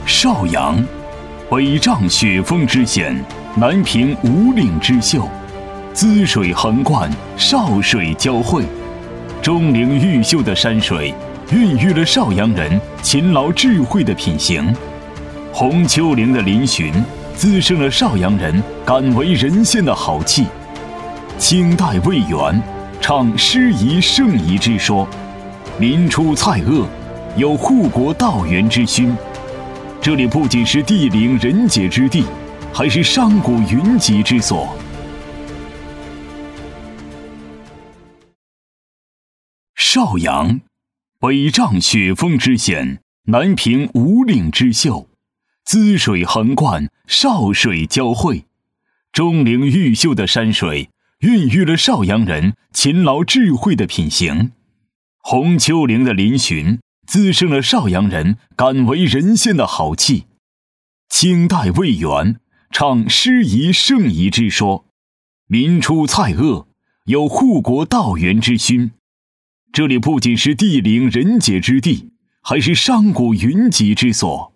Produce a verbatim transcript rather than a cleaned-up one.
邵阳，北仗雪峰之险，南平五岭之秀，滋水横贯，少水交汇，钟灵毓秀的山水孕育了邵阳人勤劳智慧的品行，红丘陵的嶙峋滋生了邵阳人敢为人先的豪气。清代魏源唱师夷圣夷之说，民出蔡锷，有护国道源之勋。这里不仅是地灵人杰之地，还是商贾云集之所。邵阳，北仗雪峰之险，南平五岭之秀，滋水横贯，少水交汇，钟灵毓秀的山水孕育了邵阳人勤劳智慧的品行，红丘陵的嶙峋滋生了邵阳人敢为人先的豪气。清代魏源唱师夷圣夷之说，民出蔡锷，有护国道源之勋。这里不仅是地灵人杰之地，还是商贾云集之所。